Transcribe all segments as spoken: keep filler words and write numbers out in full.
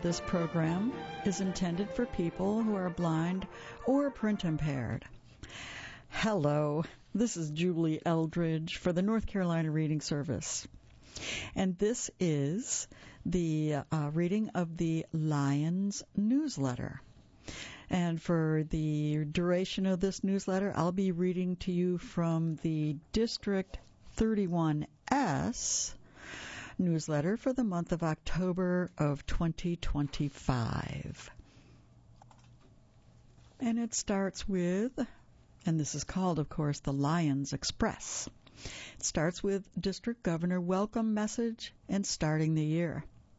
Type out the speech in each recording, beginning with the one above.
this program is intended for people who are blind or print impaired. Hello, this is Julie Eldridge for the North Carolina Reading Service. And this is the uh, reading of the Lions newsletter. And for the duration of this newsletter, I'll be reading to you from the District thirty-one S newsletter for the month of October of twenty twenty-five. And it starts with, and this is called, of course, the Lions Express. It starts with District Governor welcome message and starting the year.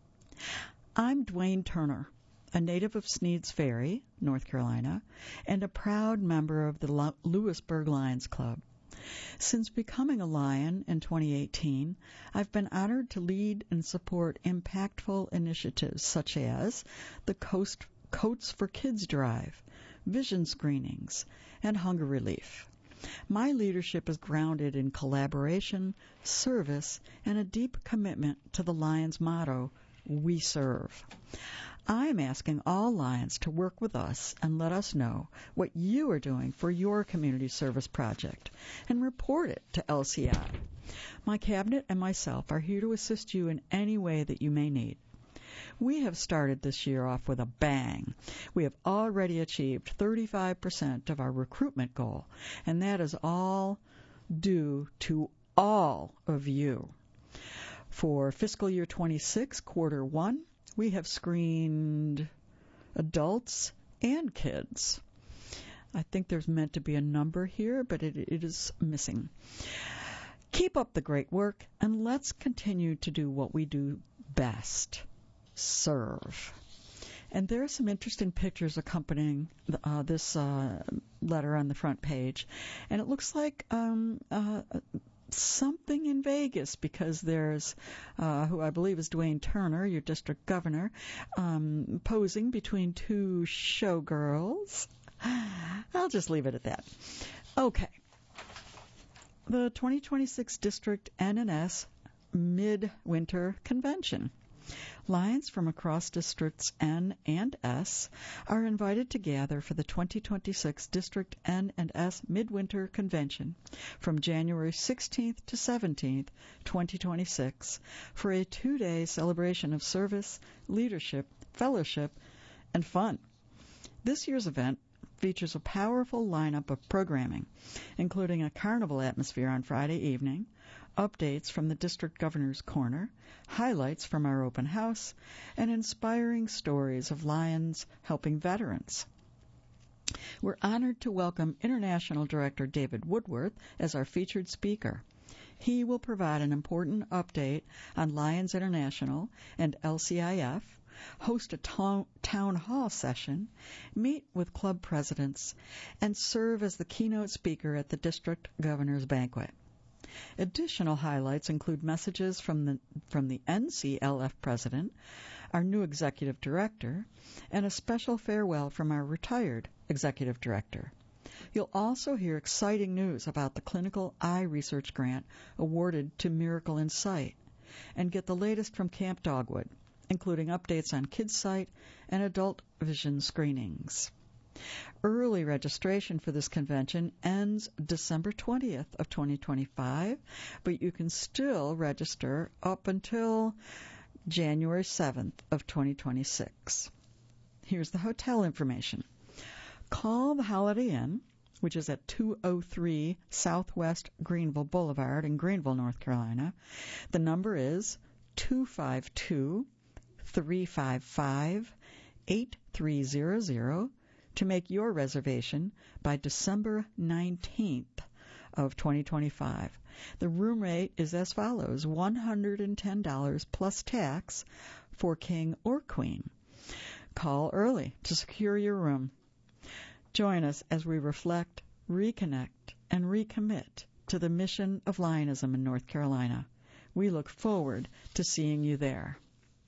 I'm Dwayne Turner, a native of Sneads Ferry, North Carolina, and a proud member of the Lewisburg Lions Club. Since becoming a Lion in twenty eighteen, I've been honored to lead and support impactful initiatives such as the Coast Coats for Kids Drive, vision screenings, and hunger relief. My leadership is grounded in collaboration, service, and a deep commitment to the Lions motto, We Serve. I am asking all Lions to work with us and let us know what you are doing for your community service project and report it to L C I. My cabinet and myself are here to assist you in any way that you may need. We have started this year off with a bang. We have already achieved thirty-five percent of our recruitment goal, and that is all due to all of you. For fiscal year twenty-six, quarter one, we have screened adults and kids. I think there's meant to be a number here, but it, it is missing. Keep up the great work, and let's continue to do what we do best. Serve. And there are some interesting pictures accompanying uh, this uh, letter on the front page. And it looks like um, uh, something in Vegas, because there's, uh, who I believe is Dwayne Turner, your district governor, um, posing between two showgirls. I'll just leave it at that. Okay. The twenty twenty-six District N and S Midwinter Convention. Lions from across Districts N and S are invited to gather for the twenty twenty-six District N and S Midwinter Convention from January sixteenth to seventeenth, twenty twenty-six, for a two-day celebration of service, leadership, fellowship, and fun. This year's event features a powerful lineup of programming, including a carnival atmosphere on Friday evening, updates from the District Governor's Corner, highlights from our open house, and inspiring stories of Lions helping veterans. We're honored to welcome International Director David Woodworth as our featured speaker. He will provide an important update on Lions International and L C I F, host a town, town hall session, meet with club presidents, and serve as the keynote speaker at the District Governor's Banquet. Additional highlights include messages from the from the N C L F president, our new executive director, and a special farewell from our retired executive director. You'll also hear exciting news about the clinical eye research grant awarded to Miracle in Sight, and get the latest from Camp Dogwood, including updates on KidSight and adult vision screenings. Early registration for this convention ends December twentieth of twenty twenty-five, but you can still register up until January seventh of twenty twenty-six. Here's the hotel information. Call the Holiday Inn, which is at two oh three Southwest Greenville Boulevard in Greenville, North Carolina. The number is two five two, three five five, eight three zero zero to make your reservation by December nineteenth of twenty twenty-five. The room rate is as follows: one hundred ten dollars plus tax for king or queen. Call early to secure your room. Join us as we reflect, reconnect, and recommit to the mission of Lionism in North Carolina. We look forward to seeing you there.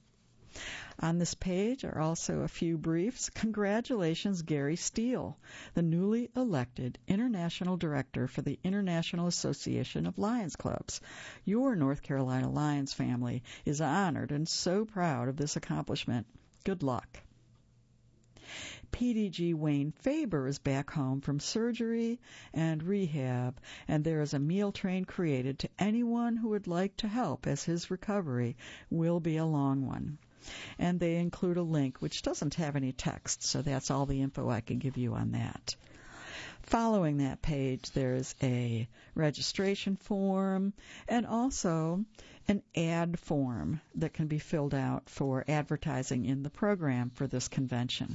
On this page are also a few briefs. Congratulations, Gary Steele, the newly elected International Director for the International Association of Lions Clubs. Your North Carolina Lions family is honored and so proud of this accomplishment. Good luck. P D G Wayne Faber is back home from surgery and rehab, and there is a meal train created to anyone who would like to help, as his recovery will be a long one. And they include a link which doesn't have any text, so that's all the info I can give you on that. Following that page, there's a registration form and also an ad form that can be filled out for advertising in the program for this convention.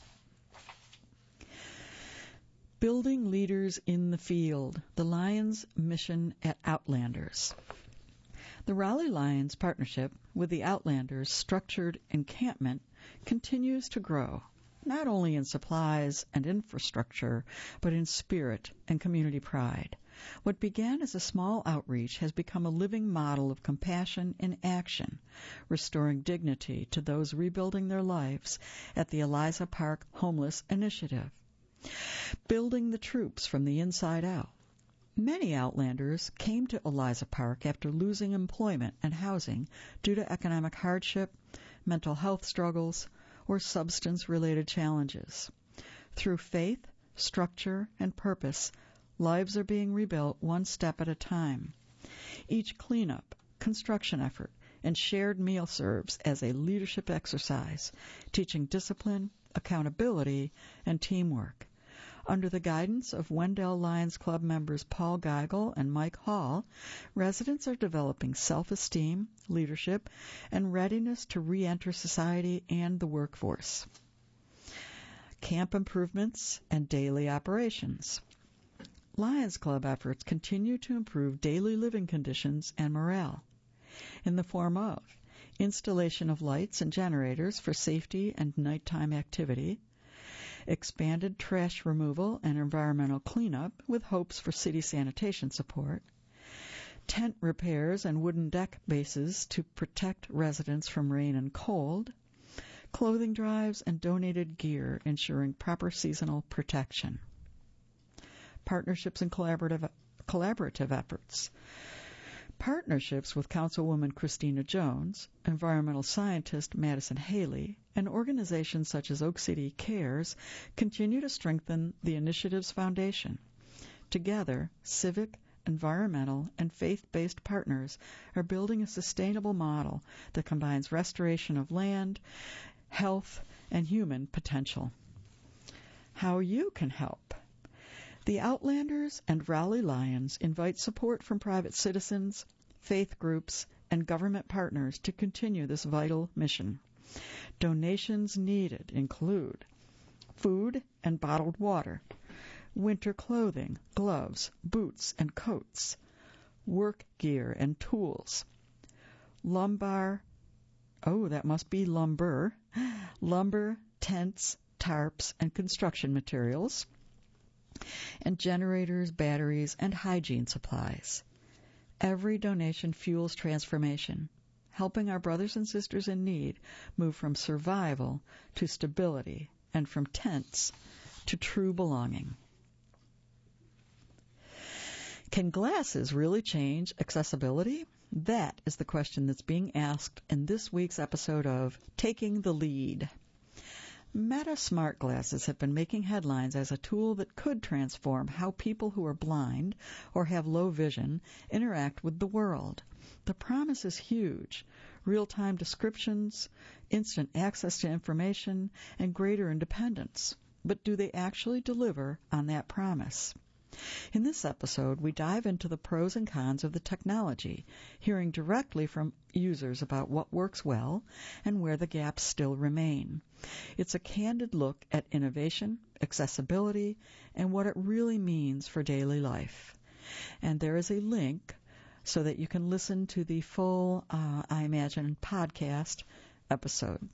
Building Leaders in the Field, the Lions Mission at Outlanders. The Raleigh Lions partnership with the Outlanders structured encampment continues to grow, not only in supplies and infrastructure, but in spirit and community pride. What began as a small outreach has become a living model of compassion in action, restoring dignity to those rebuilding their lives at the Eliza Park Homeless Initiative. Building the troops from the inside out. Many Outlanders came to Eliza Park after losing employment and housing due to economic hardship, mental health struggles, or substance-related challenges. Through faith, structure, and purpose, lives are being rebuilt one step at a time. Each cleanup, construction effort, and shared meal serves as a leadership exercise, teaching discipline, accountability, and teamwork. Under the guidance of Wendell Lions Club members Paul Geigel and Mike Hall, residents are developing self-esteem, leadership, and readiness to re-enter society and the workforce. Camp improvements and daily operations. Lions Club efforts continue to improve daily living conditions and morale in the form of installation of lights and generators for safety and nighttime activity, expanded trash removal and environmental cleanup with hopes for city sanitation support, tent repairs and wooden deck bases to protect residents from rain and cold, clothing drives and donated gear ensuring proper seasonal protection. Partnerships and collaborative, collaborative efforts. Partnerships with Councilwoman Christina Jones, environmental scientist Madison Haley, and organizations such as Oak City Cares continue to strengthen the initiative's foundation. Together, civic, environmental, and faith-based partners are building a sustainable model that combines restoration of land, health, and human potential. How you can help. The Outlanders and Raleigh Lions invite support from private citizens, faith groups, and government partners to continue this vital mission. Donations needed include food and bottled water, winter clothing, gloves, boots, and coats, work gear and tools, lumbar, oh, that must be lumber, lumber, tents, tarps, and construction materials, and generators, batteries, and hygiene supplies. Every donation fuels transformation, helping our brothers and sisters in need move from survival to stability and from tents to true belonging. Can glasses really change accessibility? That is the question that's being asked in this week's episode of Taking the Lead. Meta smart glasses have been making headlines as a tool that could transform how people who are blind or have low vision interact with the world. The promise is huge. Real-time descriptions, instant access to information, and greater independence. But do they actually deliver on that promise? In this episode, we dive into the pros and cons of the technology, hearing directly from users about what works well and where the gaps still remain. It's a candid look at innovation, accessibility, and what it really means for daily life. And there is a link so that you can listen to the full, uh, I imagine, podcast episode.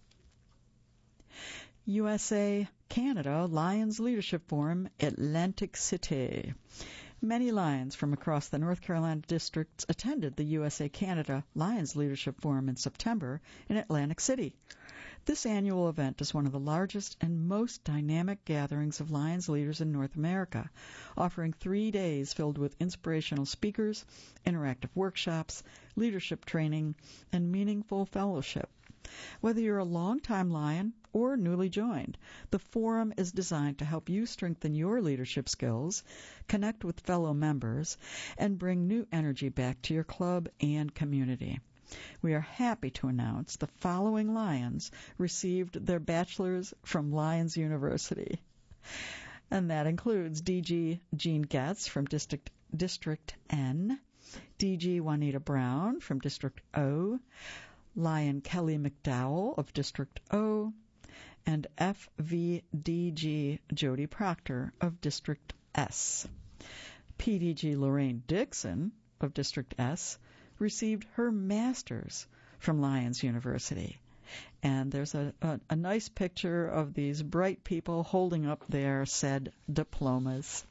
U S A Canada Lions Leadership Forum, Atlantic City. Many Lions from across the North Carolina districts attended the U S A Canada Lions Leadership Forum in September in Atlantic City. This annual event is one of the largest and most dynamic gatherings of Lions leaders in North America, offering three days filled with inspirational speakers, interactive workshops, leadership training, and meaningful fellowship. Whether you're a longtime Lion or newly joined, the forum is designed to help you strengthen your leadership skills, connect with fellow members, and bring new energy back to your club and community. We are happy to announce the following Lions received their bachelor's from Lions University. And that includes D G Jean Getz from District, District N, D G Juanita Brown from District O, Lion Kelly McDowell of District O, and F V D G Jody Proctor of District S. P D G Lorraine Dixon of District S received her master's from Lions University. And there's a, a, a nice picture of these bright people holding up their said diplomas.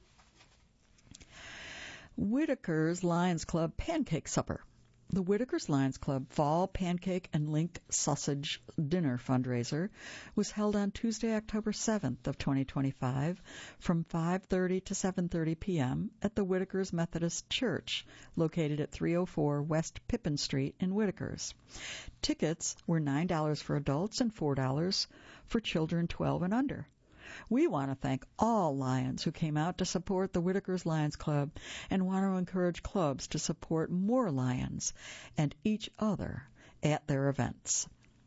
Whitaker's Lions Club Pancake Supper. The Whitaker's Lions Club Fall Pancake and Link Sausage Dinner fundraiser was held on Tuesday, October seventh of twenty twenty-five from five thirty to seven thirty p.m. at the Whitaker's Methodist Church, located at three oh four West Pippin Street in Whitaker's. Tickets were nine dollars for adults and four dollars for children twelve and under. We want to thank all Lions who came out to support the Whitaker's Lions Club and want to encourage clubs to support more Lions and each other at their events.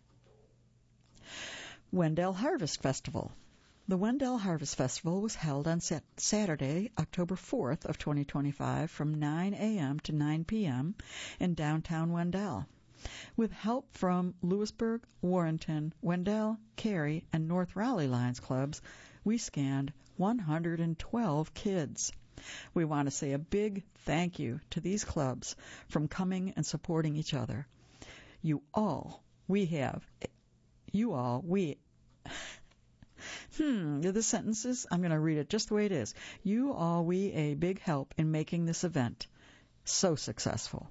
Wendell Harvest Festival. The Wendell Harvest Festival was held on sat- Saturday, October fourth of twenty twenty-five from nine a.m. to nine p.m. in downtown Wendell. With help from Lewisburg, Warrenton, Wendell, Cary, and North Raleigh Lions Clubs, we scanned one hundred twelve kids. We want to say a big thank you to these clubs from coming and supporting each other. You all, we have, you all, we, hmm, the sentences, I'm going to read it just the way it is. You all, we, a big help in making this event so successful.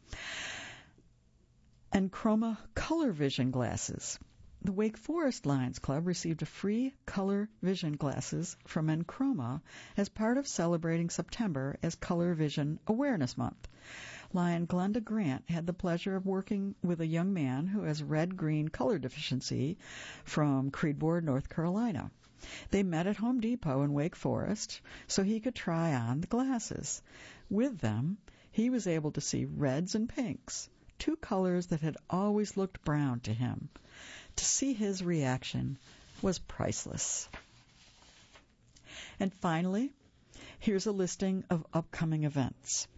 Enchroma Color Vision Glasses. The Wake Forest Lions Club received a free color vision glasses from Enchroma as part of celebrating September as Color Vision Awareness Month. Lion Glenda Grant had the pleasure of working with a young man who has red-green color deficiency from Creedmoor, North Carolina. They met at Home Depot in Wake Forest so he could try on the glasses. With them, he was able to see reds and pinks, two colors that had always looked brown to him. To see his reaction was priceless. And finally, here's a listing of upcoming events.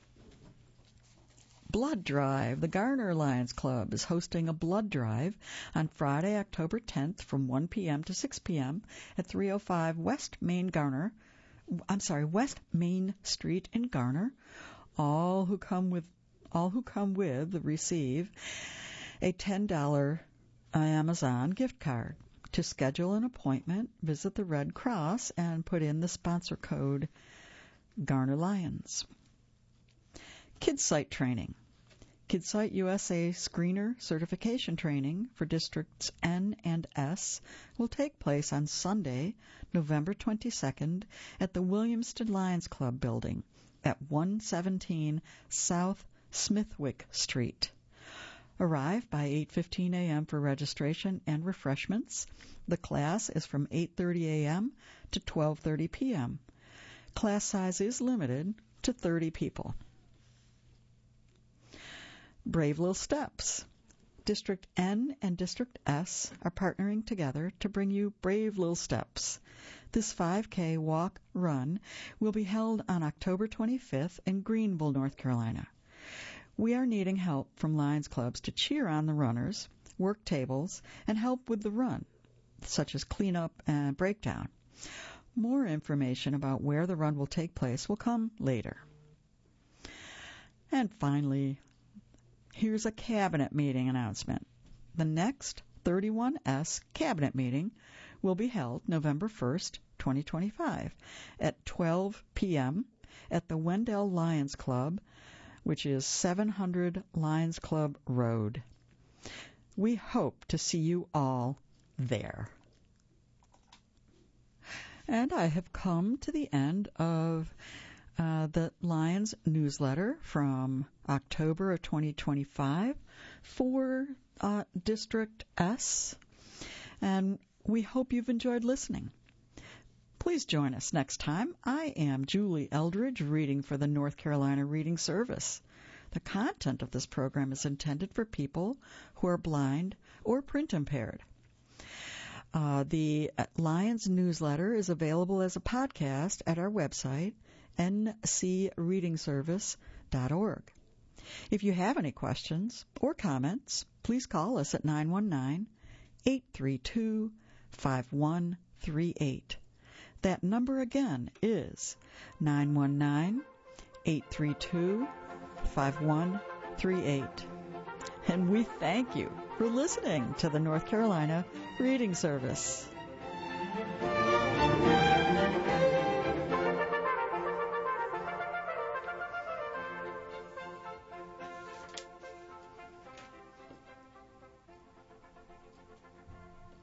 Blood Drive. The Garner Lions Club is hosting a blood drive on Friday, October tenth from one p.m. to six p.m. at three oh five West Main Garner, I'm sorry, West Main Street in Garner. All who come with All who come with receive a ten dollars Amazon gift card. To schedule an appointment, visit the Red Cross and put in the sponsor code Garner Lions. KidSite Training. KidSite U S A Screener Certification Training for Districts N and S will take place on Sunday, November twenty-second at the Williamston Lions Club building at one seventeen South Smithwick Street. Arrive by eight fifteen a.m. for registration and refreshments. The class is from eight thirty a.m. to twelve thirty p.m. Class size is limited to thirty people. Brave Little Steps. District N and District S are partnering together to bring you Brave Little Steps. This five K walk-run will be held on October twenty-fifth in Greenville, North Carolina. We are needing help from Lions Clubs to cheer on the runners, work tables, and help with the run, such as cleanup and breakdown. More information about where the run will take place will come later. And finally, here's a cabinet meeting announcement. The next thirty-one S cabinet meeting will be held November first, twenty twenty-five at twelve p.m. at the Wendell Lions Club, which is seven hundred Lions Club Road. We hope to see you all there. And I have come to the end of uh, the Lions newsletter from October of twenty twenty-five for uh, District S, and we hope you've enjoyed listening. Please join us next time. I am Julie Eldridge, reading for the North Carolina Reading Service. The content of this program is intended for people who are blind or print impaired. Uh, the Lions newsletter is available as a podcast at our website, n c reading service dot org. If you have any questions or comments, please call us at nine one nine, eight three two, five one three eight. That number again is nine one nine, eight three two, five one three eight. And we thank you for listening to the North Carolina Reading Service.